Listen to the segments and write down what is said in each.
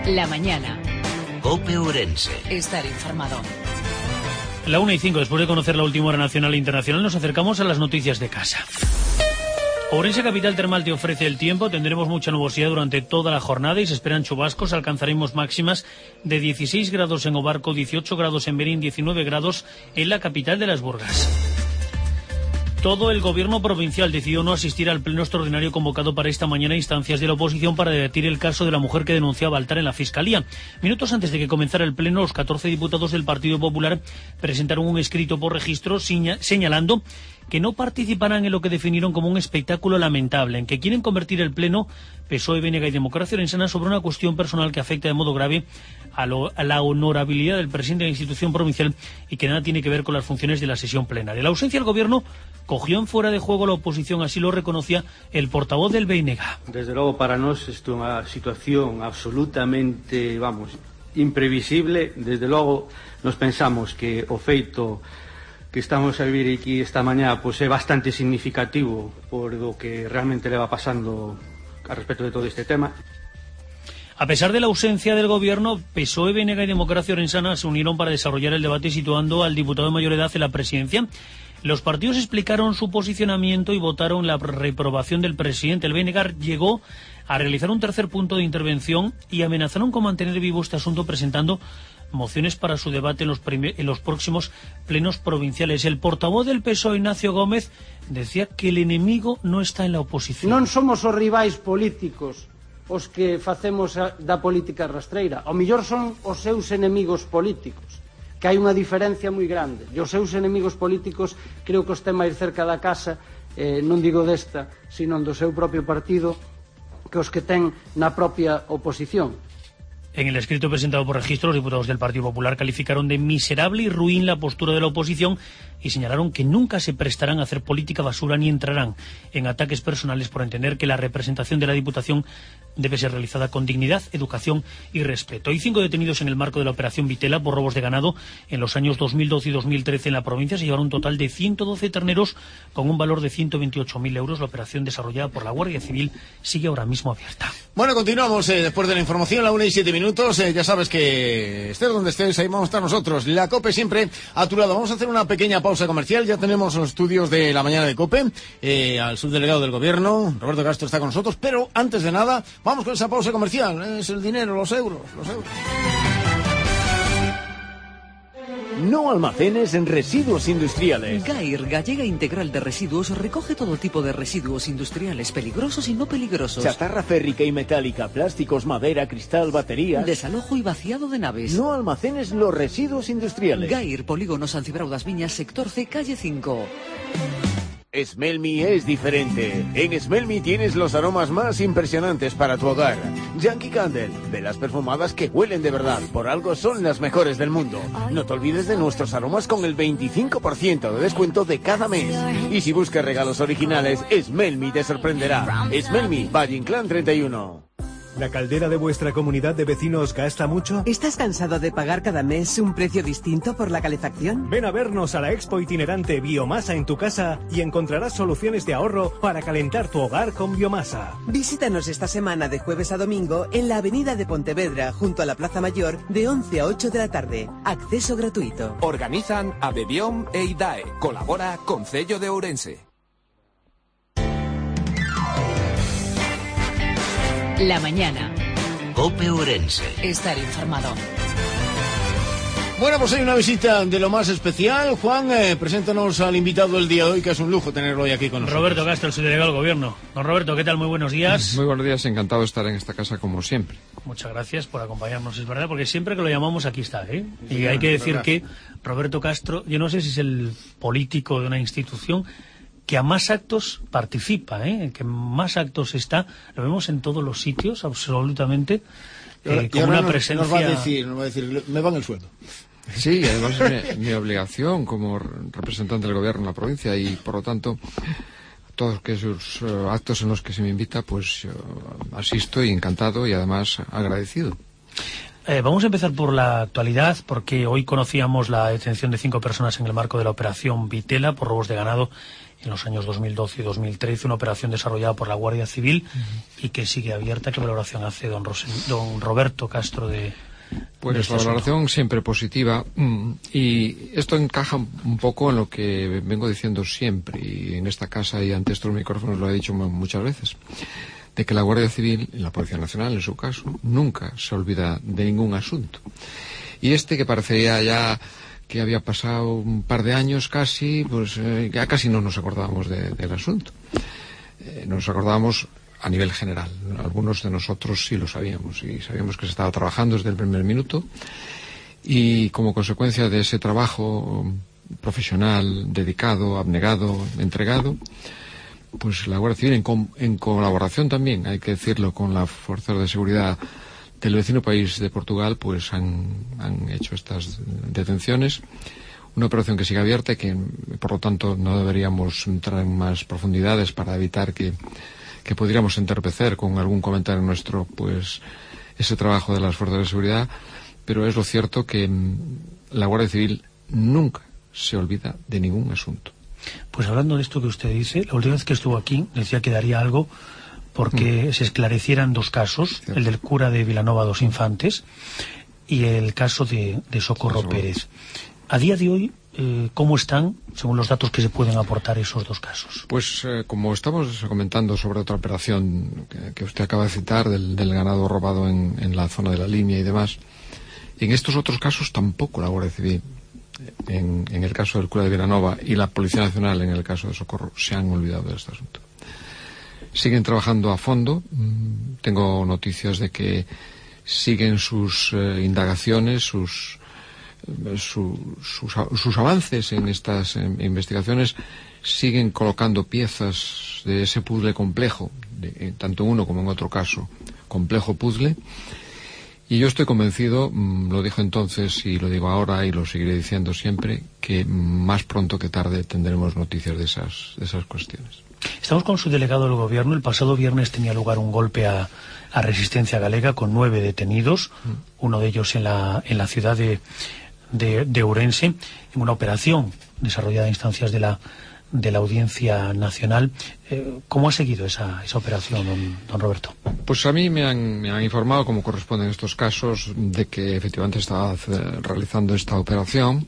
La mañana. COPE Ourense. Estar informado. La 1:05, después de conocer la última hora nacional e internacional, nos acercamos a las noticias de casa. Ourense Capital Termal te ofrece el tiempo. Tendremos mucha nubosidad durante toda la jornada y se esperan chubascos. Alcanzaremos máximas de 16 grados en Obarco, 18 grados en Berín, 19 grados en la capital de las Burgas. Todo el gobierno provincial decidió no asistir al pleno extraordinario convocado para esta mañana a instancias de la oposición para debatir el caso de la mujer que denunciaba Baltar en la Fiscalía. Minutos antes de que comenzara el pleno, los 14 diputados del Partido Popular presentaron un escrito por registro señalando que no participarán en lo que definieron como un espectáculo lamentable, en que quieren convertir el pleno PSOE, BNG y Democracia Orensana sobre una cuestión personal que afecta de modo grave a la honorabilidad del presidente de la institución provincial y que nada tiene que ver con las funciones de la sesión plenaria. La ausencia del gobierno cogió en fuera de juego a la oposición, así lo reconocía el portavoz del BNG. Desde logo, para nós isto é unha situación absolutamente, imprevisible. Desde logo, nos pensamos que o feito que estamos a vivir aquí esta mañá é bastante significativo por do que realmente le va pasando a respecto de todo este tema. A pesar de la ausencia del gobierno, PSOE, BNG y Democracia Orensana se unieron para desarrollar el debate situando al diputado de mayor edad en la presidencia. Los partidos explicaron su posicionamiento y votaron la reprobación del presidente. El BNG llegó a realizar un tercer punto de intervención y amenazaron con mantener vivo este asunto presentando mociones para su debate en los próximos plenos provinciales. El portavoz del PSOE, Ignacio Gómez, decía que el enemigo no está en la oposición. Non somos os rivais políticos os que facemos da política rastreira. Ao mellor son os seus enemigos políticos, que hai unha diferencia moi grande. E os seus enemigos políticos creo que os ten máis cerca da casa, non digo desta, sino do seu propio partido, que os que ten na propia oposición. En el escrito presentado por registro, los diputados del Partido Popular calificaron de miserable y ruin la postura de la oposición y señalaron que nunca se prestarán a hacer política basura ni entrarán en ataques personales por entender que la representación de la Diputación debe ser realizada con dignidad, educación y respeto. Hay 5 detenidos en el marco de la Operación Vitela por robos de ganado en los años 2012 y 2013 en la provincia. Se llevaron un total de 112 terneros con un valor de 128.000 euros. La operación desarrollada por la Guardia Civil sigue ahora mismo abierta. Bueno, continuamos después de la información, la 1:07 minutos. Ya sabes que estés donde estés, ahí vamos a estar nosotros. La COPE siempre a tu lado. Vamos a hacer una pequeña pausa comercial. Ya tenemos los estudios de la mañana de COPE. Al subdelegado del gobierno, Roberto Castro, está con nosotros. Pero antes de nada, vamos con esa pausa comercial. Es el dinero, los euros. No almacenes en residuos industriales. Gair, Gallega Integral de Residuos, recoge todo tipo de residuos industriales, peligrosos y no peligrosos. Chatarra férrica y metálica, plásticos, madera, cristal, baterías. Desalojo y vaciado de naves. No almacenes los residuos industriales. Gair, Polígono San Cibrao das Viñas, sector C, calle 5. Smelmy es diferente. En Smelmy tienes los aromas más impresionantes para tu hogar. Yankee Candle, velas perfumadas que huelen de verdad. Por algo son las mejores del mundo. No te olvides de nuestros aromas con el 25% de descuento de cada mes. Y si buscas regalos originales, Smelmy te sorprenderá. Smelmy, Valle Inclán 31. ¿La caldera de vuestra comunidad de vecinos gasta mucho? ¿Estás cansado de pagar cada mes un precio distinto por la calefacción? Ven a vernos a la expo itinerante Biomasa en tu casa y encontrarás soluciones de ahorro para calentar tu hogar con biomasa. Visítanos esta semana de jueves a domingo en la avenida de Pontevedra, junto a la Plaza Mayor, de 11 a 8 de la tarde. Acceso gratuito. Organizan Abebiom e IDAE. Colabora Concello de Ourense. La mañana. COPE Ourense. Estar informado. Bueno, pues hay una visita de lo más especial. Juan, preséntanos al invitado del día de hoy, que es un lujo tenerlo hoy aquí con nosotros. Roberto Castro, el subdelegado del gobierno. Don Roberto, ¿qué tal? Muy buenos días. Muy buenos días, encantado de estar en esta casa como siempre. Muchas gracias por acompañarnos, es verdad, porque siempre que lo llamamos aquí está, ¿eh? Y hay que decir que Roberto Castro, yo no sé si es el político de una institución que a más actos participa, que más actos está, lo vemos en todos los sitios, absolutamente, con una presencia... Nos va a decir, me van el sueldo. Sí, además es mi obligación como representante del gobierno en la provincia y, por lo tanto, todos esos actos en los que se me invita, pues asisto y encantado y además agradecido. Vamos a empezar por la actualidad, porque hoy conocíamos la detención de 5 personas en el marco de la operación Vitela por robos de ganado en los años 2012 y 2013, una operación desarrollada por la Guardia Civil y que sigue abierta. ¿Qué valoración hace don Roberto Castro de Pues la valoración siempre positiva, y esto encaja un poco en lo que vengo diciendo siempre, y en esta casa y ante estos micrófonos lo he dicho muchas veces, de que la Guardia Civil y la Policía Nacional, en su caso, nunca se olvida de ningún asunto. Y que parecería ya que había pasado un par de años casi, pues ya casi no nos acordábamos del asunto. Nos acordábamos a nivel general. Algunos de nosotros sí lo sabíamos, y sabíamos que se estaba trabajando desde el primer minuto, y como consecuencia de ese trabajo profesional, dedicado, abnegado, entregado, pues la Guardia Civil, en colaboración también, hay que decirlo, con las fuerzas de seguridad del vecino país de Portugal, pues han hecho estas detenciones. Una operación que sigue abierta y que, por lo tanto, no deberíamos entrar en más profundidades para evitar que pudiéramos entorpecer con algún comentario nuestro, pues, ese trabajo de las fuerzas de seguridad. Pero es lo cierto que la Guardia Civil nunca se olvida de ningún asunto. Pues hablando de esto que usted dice, la última vez que estuvo aquí decía que daría algo porque se esclarecieran 2 casos, cierto, el del cura de Vilanova dos Infantes y el caso de Socorro Pérez. A día de hoy, ¿cómo están, según los datos que se pueden aportar, esos 2 casos? Pues como estamos comentando sobre otra operación que usted acaba de citar, del ganado robado en la zona de la línea y demás, en estos otros casos tampoco la Guardia Civil, en el caso del cura de Vilanova, y la Policía Nacional en el caso de Socorro, se han olvidado de este asunto. Siguen trabajando a fondo. Tengo noticias de que siguen sus indagaciones, sus avances en estas investigaciones. Siguen colocando piezas de ese puzzle complejo, tanto en uno como en otro caso, complejo puzzle. Y yo estoy convencido, lo dije entonces y lo digo ahora y lo seguiré diciendo siempre, que más pronto que tarde tendremos noticias de esas cuestiones. Estamos con su delegado del Gobierno. El pasado viernes tenía lugar un golpe a Resistencia Galega con 9 detenidos, uno de ellos en la ciudad de Ourense, en una operación desarrollada a instancias de la Audiencia Nacional. ¿Cómo ha seguido esa operación, don Roberto? Pues a mí me han informado, como corresponde en estos casos, de que efectivamente estaba realizando esta operación,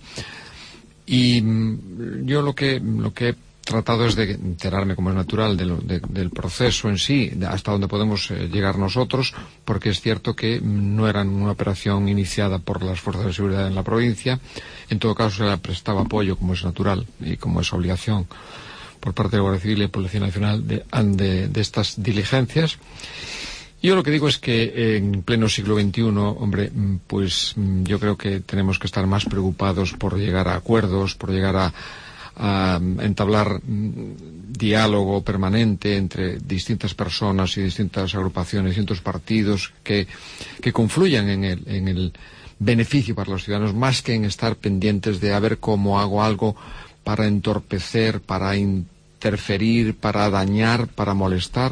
y yo lo que he tratado es de enterarme, como es natural, del proceso en sí, hasta donde podemos llegar nosotros, porque es cierto que no era una operación iniciada por las fuerzas de seguridad en la provincia. En todo caso, se le prestaba apoyo, como es natural y como es obligación, por parte de la Guardia Civil y Policía Nacional de estas diligencias. Yo lo que digo es que en pleno siglo XXI, hombre, pues yo creo que tenemos que estar más preocupados por llegar a acuerdos, por llegar a entablar diálogo permanente entre distintas personas y distintas agrupaciones, distintos partidos que confluyan en el beneficio para los ciudadanos, más que en estar pendientes de a ver cómo hago algo para entorpecer, para interferir, para dañar, para molestar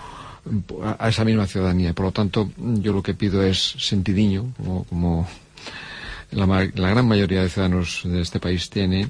a esa misma ciudadanía. Por lo tanto, yo lo que pido es sentidiño, como la gran mayoría de ciudadanos de este país tiene,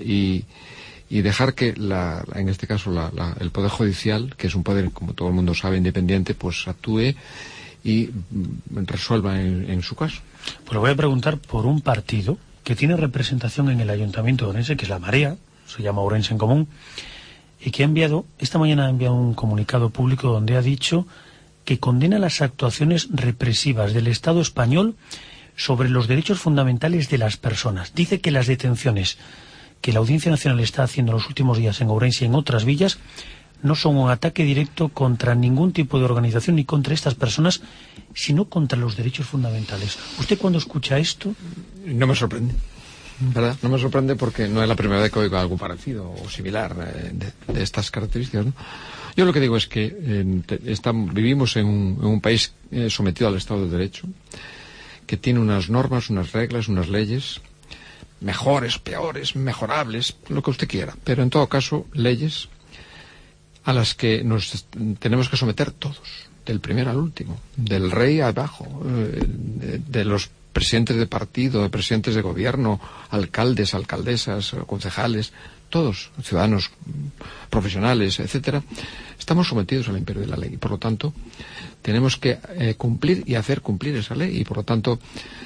y dejar que en este caso el Poder Judicial, que es un poder, como todo el mundo sabe, independiente, pues actúe y resuelva en su caso. Pues le voy a preguntar por un partido que tiene representación en el Ayuntamiento de Ourense, que es la Marea, se llama Ourense en Común, y que esta mañana ha enviado un comunicado público donde ha dicho que condena las actuaciones represivas del Estado español sobre los derechos fundamentales de las personas. Dice que las detenciones que la Audiencia Nacional está haciendo en los últimos días en Ourense y en otras villas no son un ataque directo contra ningún tipo de organización ni contra estas personas, sino contra los derechos fundamentales. ¿Usted cuando escucha esto? No me sorprende, ¿verdad? No me sorprende, porque no es la primera vez que oigo algo parecido o similar de estas características, ¿no? Yo lo que digo es que vivimos en un país sometido al Estado de Derecho, que tiene unas normas, unas reglas, unas leyes, mejores, peores, mejorables, lo que usted quiera, pero en todo caso leyes a las que nos tenemos que someter todos, del primero al último, del rey abajo, de los presidentes de partido, de presidentes de gobierno, alcaldes, alcaldesas, concejales, todos, ciudadanos profesionales, etcétera, estamos sometidos al imperio de la ley y por lo tanto tenemos que cumplir y hacer cumplir esa ley y por lo tanto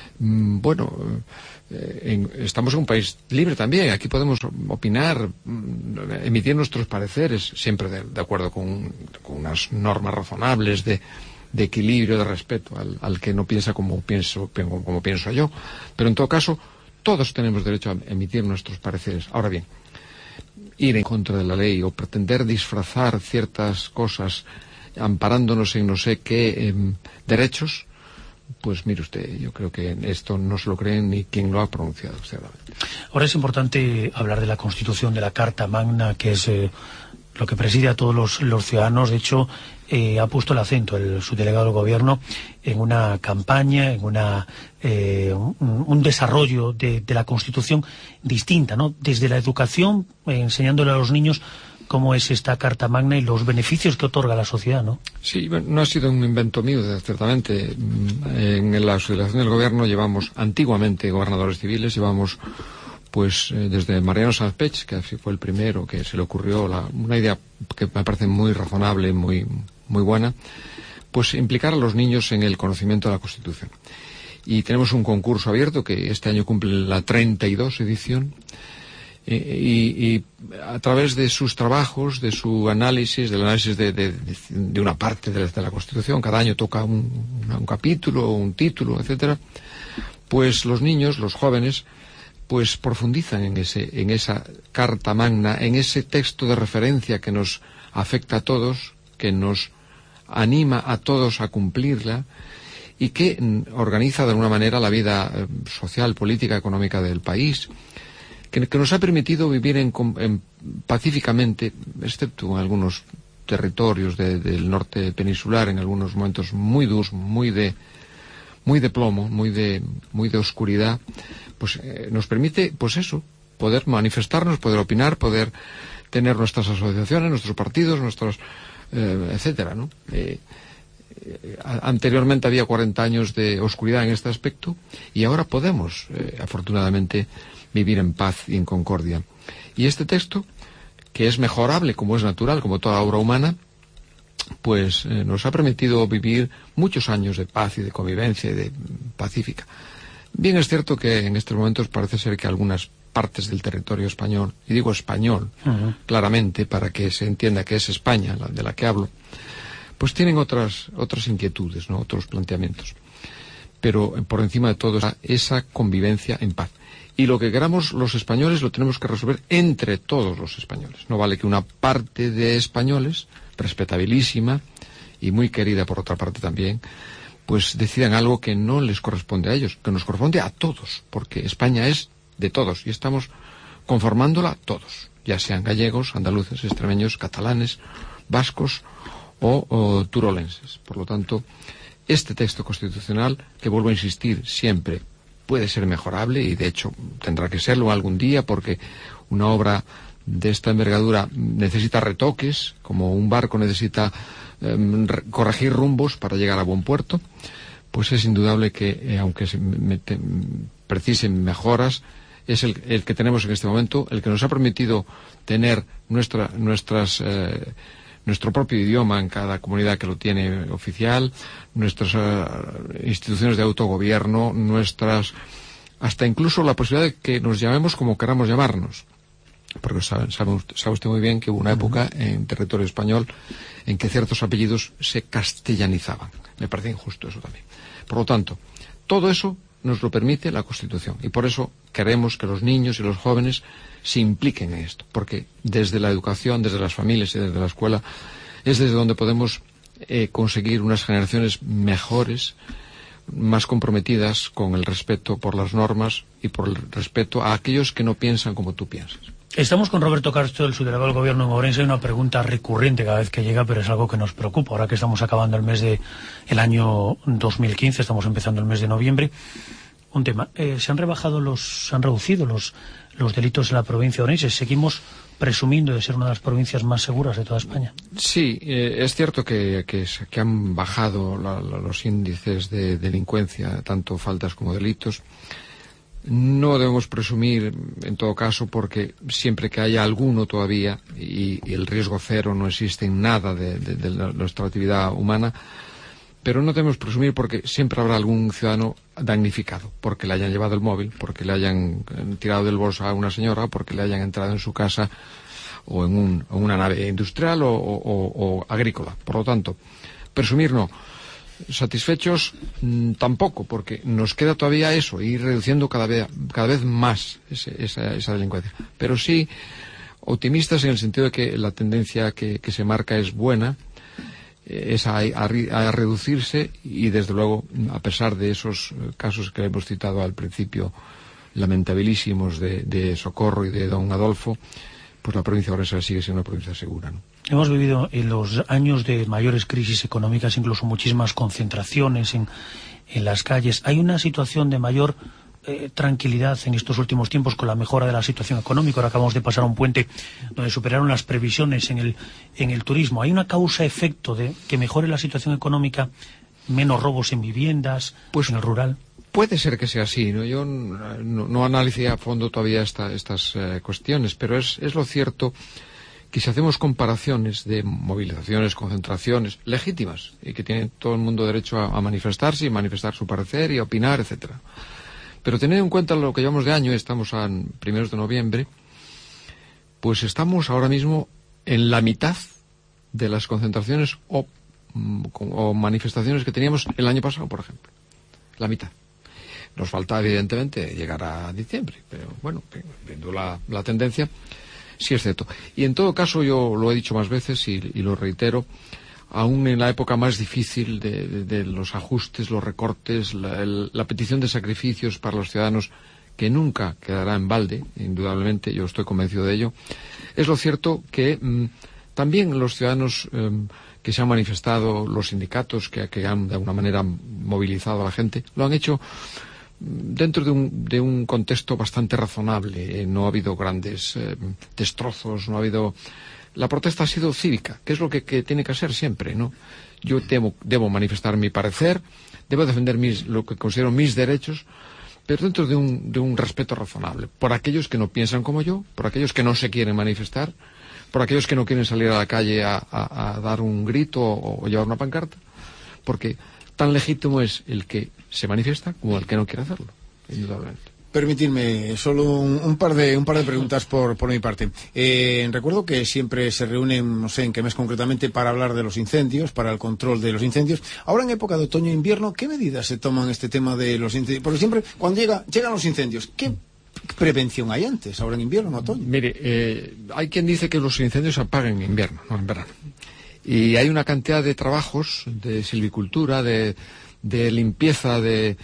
estamos en un país libre también, aquí podemos opinar, emitir nuestros pareceres siempre de acuerdo con unas normas razonables de equilibrio, de respeto al que no piensa como pienso yo, pero en todo caso todos tenemos derecho a emitir nuestros pareceres. Ahora bien, ir en contra de la ley o pretender disfrazar ciertas cosas amparándonos en no sé qué derechos, pues mire usted, yo creo que esto no se lo creen ni quien lo ha pronunciado. Ahora es importante hablar de la Constitución, de la Carta Magna, que es lo que preside a todos los ciudadanos. De hecho, ha puesto el acento el subdelegado del Gobierno en una campaña, en un desarrollo de la Constitución distinta, ¿no? Desde la educación, enseñándole a los niños cómo es esta Carta Magna y los beneficios que otorga a la sociedad, ¿no? Sí, bueno, no ha sido un invento mío, ciertamente. En la subdelegación del Gobierno llevamos, antiguamente, gobernadores civiles, llevamos pues desde Mariano Sanz Pech, que fue el primero que se le ocurrió una idea que me parece muy razonable, muy buena, pues implicar a los niños en el conocimiento de la Constitución. Y tenemos un concurso abierto que este año cumple la 32 edición y a través de sus trabajos, de su análisis, del análisis de una parte de la Constitución, cada año toca un capítulo, un título, etcétera, pues los niños, los jóvenes, pues profundizan en esa Carta Magna, en ese texto de referencia que nos afecta a todos, que nos anima a todos a cumplirla y que organiza de alguna manera la vida social, política, económica del país, que nos ha permitido vivir pacíficamente, excepto en algunos territorios del norte peninsular, en algunos momentos muy duros, muy de plomo, muy de oscuridad, pues nos permite, pues eso, poder manifestarnos, poder opinar, poder tener nuestras asociaciones, nuestros partidos, nuestros etcétera, ¿no? Anteriormente había 40 años de oscuridad en este aspecto y ahora podemos, afortunadamente, vivir en paz y en concordia. Y este texto, que es mejorable como es natural, como toda obra humana, pues nos ha permitido vivir muchos años de paz y de convivencia y de pacífica. Bien es cierto que en estos momentos parece ser que algunas partes del territorio español, y digo español, claramente, para que se entienda que es España de la que hablo, pues tienen otras inquietudes, ¿no? Otros planteamientos. Pero por encima de todo está esa convivencia en paz. Y lo que queramos los españoles lo tenemos que resolver entre todos los españoles. No vale que una parte de españoles, respetabilísima y muy querida por otra parte también, pues decidan algo que no les corresponde a ellos, que nos corresponde a todos, porque España es de todos y estamos conformándola todos, ya sean gallegos, andaluces, extremeños, catalanes, vascos o turolenses. Por lo tanto, este texto constitucional, que vuelvo a insistir siempre, puede ser mejorable y de hecho tendrá que serlo algún día porque una obra de esta envergadura necesita retoques, como un barco necesita corregir rumbos para llegar a buen puerto, pues es indudable que aunque se precisen mejoras, es el que tenemos en este momento, el que nos ha permitido tener nuestro propio idioma en cada comunidad que lo tiene oficial, nuestras instituciones de autogobierno, hasta incluso la posibilidad de que nos llamemos como queramos llamarnos. Porque sabe usted muy bien que hubo una época en territorio español en que ciertos apellidos se castellanizaban. Me parece injusto eso también. Por lo tanto, todo eso nos lo permite la Constitución y por eso queremos que los niños y los jóvenes se impliquen en esto, porque desde la educación, desde las familias y desde la escuela es desde donde podemos conseguir unas generaciones mejores, más comprometidas con el respeto por las normas y por el respeto a aquellos que no piensan como tú piensas. Estamos con Roberto Castro, el subdelegado del Gobierno en Ourense. Hay una pregunta recurrente cada vez que llega, pero es algo que nos preocupa. Ahora que estamos acabando el año 2015, estamos empezando el mes de noviembre. Un tema, se han reducido los delitos en la provincia de Ourense. Seguimos presumiendo de ser una de las provincias más seguras de toda España. Sí, es cierto que han bajado los índices de delincuencia, tanto faltas como delitos. No debemos presumir, en todo caso, porque siempre que haya alguno todavía, y el riesgo cero no existe en nada de nuestra actividad humana, pero no debemos presumir porque siempre habrá algún ciudadano damnificado, porque le hayan llevado el móvil, porque le hayan tirado del bolso a una señora, porque le hayan entrado en su casa o en una nave industrial o agrícola. Por lo tanto, presumir no. Satisfechos tampoco, porque nos queda todavía eso, ir reduciendo cada vez más esa delincuencia. Pero sí optimistas en el sentido de que la tendencia que se marca es buena, es a reducirse, y desde luego, a pesar de esos casos que hemos citado al principio, lamentabilísimos de Socorro y de Don Adolfo, pues la provincia de Ourense sigue siendo una provincia segura, ¿no? Hemos vivido en los años de mayores crisis económicas, incluso muchísimas concentraciones en las calles. ¿Hay una situación de mayor tranquilidad en estos últimos tiempos con la mejora de la situación económica? Ahora acabamos de pasar un puente donde superaron las previsiones en el turismo. ¿Hay una causa-efecto de que mejore la situación económica, menos robos en viviendas, pues en el rural? Puede ser que sea así, ¿no? Yo no analicé a fondo todavía estas cuestiones, pero es lo cierto que si hacemos comparaciones de movilizaciones, concentraciones legítimas, y que tiene todo el mundo derecho a manifestarse y manifestar su parecer y a opinar, etcétera. Pero teniendo en cuenta lo que llevamos de año, estamos a primeros de noviembre, pues estamos ahora mismo en la mitad de las concentraciones o manifestaciones que teníamos el año pasado, por ejemplo. La mitad. Nos falta, evidentemente, llegar a diciembre, pero bueno, viendo la tendencia, sí es cierto. Y en todo caso, yo lo he dicho más veces y lo reitero, aún en la época más difícil de los ajustes, los recortes, la petición de sacrificios para los ciudadanos, que nunca quedará en balde, indudablemente, yo estoy convencido de ello, es lo cierto que también los ciudadanos que se han manifestado, los sindicatos que han de alguna manera movilizado a la gente, lo han hecho dentro de un contexto bastante razonable. No ha habido grandes destrozos, no ha habido... La protesta ha sido cívica, que es lo que tiene que ser siempre, ¿no? Yo debo manifestar mi parecer, debo defender lo que considero mis derechos, pero dentro de un respeto razonable, por aquellos que no piensan como yo, por aquellos que no se quieren manifestar, por aquellos que no quieren salir a la calle a dar un grito o llevar una pancarta, porque tan legítimo es el que se manifiesta como el que no quiere hacerlo, indudablemente. Permitidme solo un par de preguntas por mi parte. Recuerdo que siempre se reúnen, no sé en qué mes concretamente, para hablar de los incendios, para el control de los incendios. Ahora, en época de otoño e invierno, ¿qué medidas se toman en este tema de los incendios? Porque siempre, cuando llegan los incendios, ¿qué prevención hay antes, ahora en invierno o en otoño? Mire, hay quien dice que los incendios se apagan en invierno, no en verano. Y hay una cantidad de trabajos de silvicultura, de limpieza de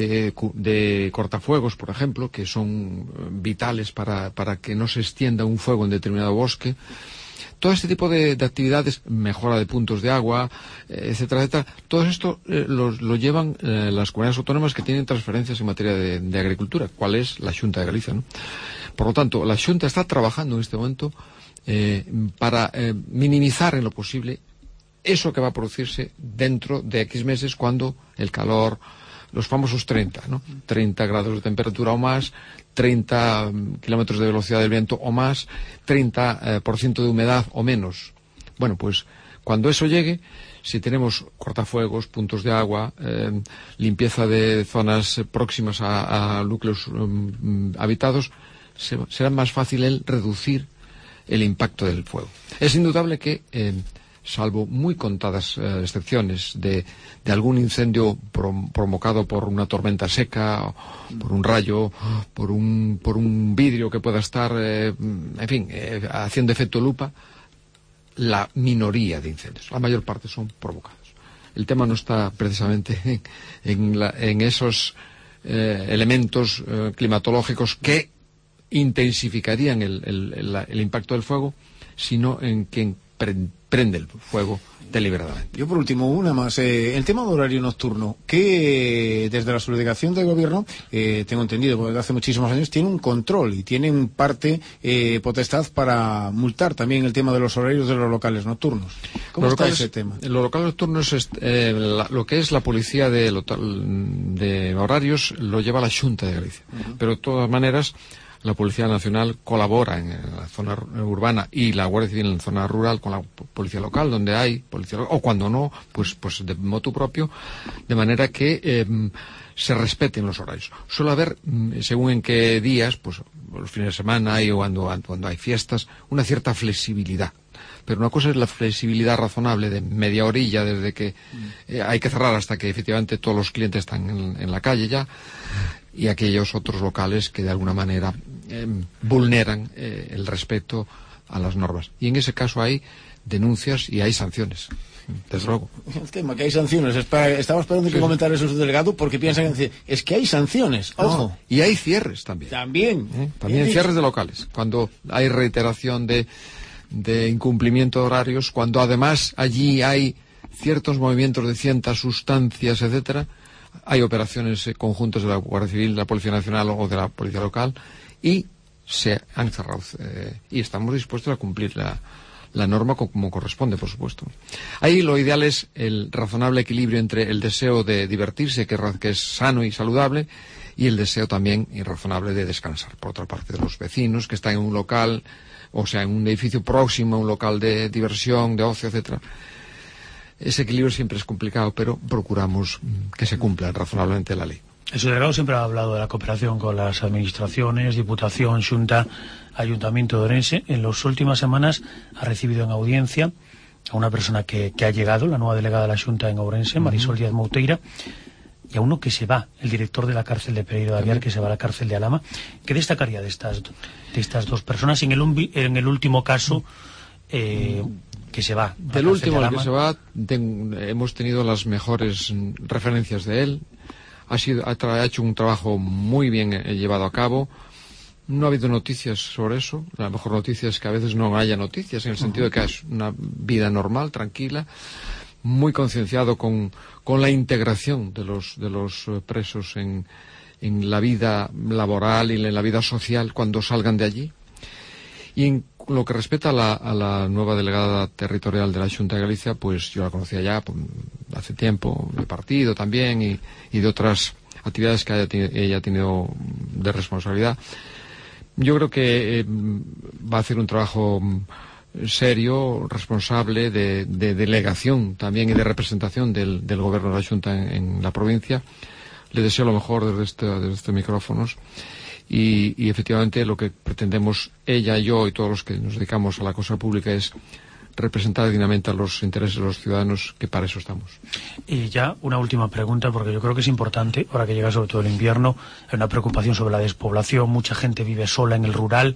cortafuegos, por ejemplo, que son vitales para que no se extienda un fuego en determinado bosque. Todo este tipo de actividades, mejora de puntos de agua, etcétera, etcétera, todo esto lo llevan las comunidades autónomas que tienen transferencias en materia de agricultura, cuál es la Xunta de Galicia, ¿no? Por lo tanto, la Xunta está trabajando en este momento para minimizar en lo posible eso que va a producirse dentro de X meses, cuando el calor, los famosos 30, ¿no? 30 grados de temperatura o más, 30 kilómetros de velocidad del viento o más, 30% de humedad o menos. Bueno, pues cuando eso llegue, si tenemos cortafuegos, puntos de agua, limpieza de zonas próximas a núcleos habitados, será más fácil el reducir el impacto del fuego. Es indudable que salvo muy contadas excepciones de algún incendio provocado por una tormenta seca, por un rayo, por un vidrio que pueda estar, haciendo efecto lupa, la minoría de incendios, la mayor parte son provocados. El tema no está precisamente en esos elementos climatológicos que intensificarían el impacto del fuego, sino en que prende el fuego deliberadamente. Yo por último, una más. El tema de horario nocturno, que desde la subdelegación de gobierno, tengo entendido, porque desde hace muchísimos años, tiene un control y tiene en parte potestad para multar también el tema de los horarios de los locales nocturnos. ¿Cómo está ese tema? Los locales nocturnos, lo que es la policía de horarios, lo lleva la Xunta de Galicia. Pero de todas maneras, la Policía Nacional colabora en la zona urbana y la Guardia Civil en la zona rural con la policía local, donde hay policía local, o cuando no, pues de motu propio, de manera que se respeten los horarios. Suele haber, según en qué días, pues los fines de semana o cuando hay fiestas, una cierta flexibilidad. Pero una cosa es la flexibilidad razonable de media horilla, desde que hay que cerrar hasta que efectivamente todos los clientes están en la calle ya, y aquellos otros locales que de alguna manera vulneran el respeto a las normas. Y en ese caso hay denuncias y hay sanciones, desde luego. El tema que hay sanciones, estaba esperando que comentara eso su delegado, porque piensan que es que hay sanciones, ojo. Y hay cierres también. También Cierres de locales, cuando hay reiteración de incumplimiento de horarios, cuando además allí hay ciertos movimientos de ciertas sustancias, etcétera. Hay operaciones conjuntas de la Guardia Civil, de la Policía Nacional o de la Policía Local, y se han cerrado. Y estamos dispuestos a cumplir la norma como corresponde, por supuesto. Ahí lo ideal es el razonable equilibrio entre el deseo de divertirse, que es sano y saludable, y el deseo también irrazonable de descansar. Por otra parte, de los vecinos que están en un local, o sea, en un edificio próximo a un local de diversión, de ocio, etcétera. Ese equilibrio siempre es complicado, pero procuramos que se cumpla razonablemente la ley. El delegado siempre ha hablado de la cooperación con las administraciones, Diputación, Xunta, Ayuntamiento de Ourense. En las últimas semanas ha recibido en audiencia a una persona que ha llegado, la nueva delegada de la Xunta en Ourense, Marisol Díaz Mouteira, y a uno que se va, el director de la cárcel de Pereiro de Aviar, que se va a la cárcel de Alhama. ¿Qué destacaría de estas dos personas? En el último caso, que se va. Del último al que se va, hemos tenido las mejores referencias de él. Ha hecho un trabajo muy bien llevado a cabo. No ha habido noticias sobre eso. La mejor noticia es que a veces no haya noticias, en el sentido de que es una vida normal, tranquila, muy concienciado con la integración de los presos en la vida laboral y en la vida social cuando salgan de allí. Y en lo que respecta a la nueva delegada territorial de la Xunta de Galicia, pues yo la conocía ya hace tiempo, de partido también, y de otras actividades que ella ha tenido de responsabilidad. Yo creo que va a hacer un trabajo serio, responsable, de delegación también y de representación del gobierno de la Xunta en la provincia. Le deseo lo mejor desde estos micrófonos. Y efectivamente lo que pretendemos ella, yo y todos los que nos dedicamos a la cosa pública es representar dignamente a los intereses de los ciudadanos, que para eso estamos. Y ya una última pregunta, porque yo creo que es importante, ahora que llega sobre todo el invierno, hay una preocupación sobre la despoblación, mucha gente vive sola en el rural.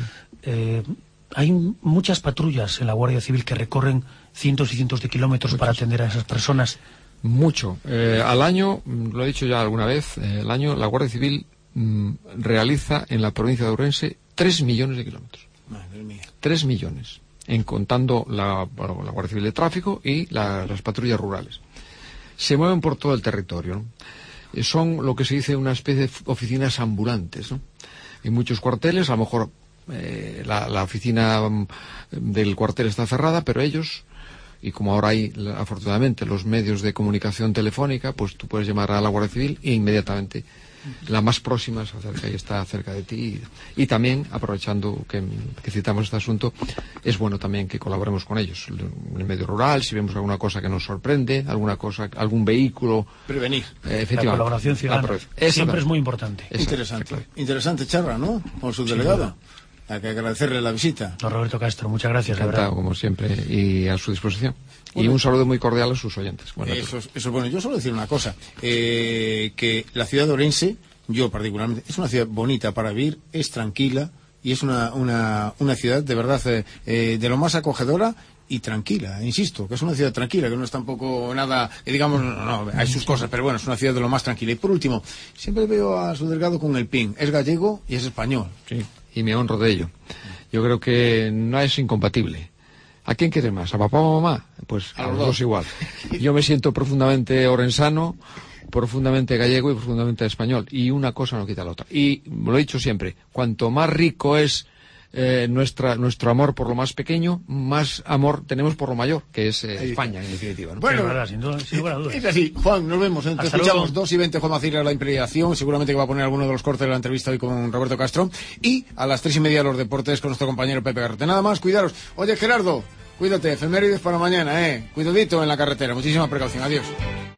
Hay muchas patrullas en la Guardia Civil que recorren cientos y cientos de kilómetros para atender a esas personas. Mucho. Al año, lo he dicho ya alguna vez, al año la Guardia Civil realiza en la provincia de Ourense 3 millones de kilómetros. Madre mía. 3 millones, contando la Guardia Civil de Tráfico y las patrullas rurales. Se mueven por todo el territorio, ¿no? Son lo que se dice una especie de oficinas ambulantes, ¿no? En muchos cuarteles, a lo mejor la oficina del cuartel está cerrada, pero ellos, y como ahora hay afortunadamente los medios de comunicación telefónica, pues tú puedes llamar a la Guardia Civil e inmediatamente la más próxima se acerca y está cerca de ti. Y también, aprovechando que citamos este asunto, es bueno también que colaboremos con ellos en el medio rural, si vemos alguna cosa que nos sorprende, algún vehículo. Prevenir. La colaboración ciudadana siempre es muy importante. Interesante charla, ¿no? Con su delegado. Hay que agradecerle la visita. Don Roberto Castro, muchas gracias. Encantado, como siempre, y a su disposición. Bueno, y un saludo muy cordial a sus oyentes. Eso es bueno. Yo solo decir una cosa, que la ciudad de Ourense, yo particularmente, es una ciudad bonita para vivir, es tranquila, y es una ciudad de verdad de lo más acogedora y tranquila, insisto, que es una ciudad tranquila, que no es tampoco nada, digamos, no, hay sus cosas, pero bueno, es una ciudad de lo más tranquila. Y por último, siempre veo a su delegado con el PIN, es gallego y es español. Sí, y me honro de ello. Yo creo que no es incompatible. ¿A quién quieres más? ¿A papá o a mamá? Pues a los dos igual. Yo me siento profundamente orensano, profundamente gallego y profundamente español. Y una cosa no quita la otra. Y lo he dicho siempre, cuanto más rico es nuestro amor por lo más pequeño, más amor tenemos por lo mayor, que es España, en definitiva, ¿no? Bueno, verdad, sin lugar a dudas. Es así. Juan, nos vemos. Te escuchamos 2:20, Juan Macías, la impreviación. Seguramente que va a poner alguno de los cortes de la entrevista hoy con Roberto Castro. Y a las 3:30 los deportes con nuestro compañero Pepe Garrote. Nada más, cuidaros. Oye, Gerardo, cuídate, efemérides para mañana, Cuidadito en la carretera. Muchísima precaución. Adiós.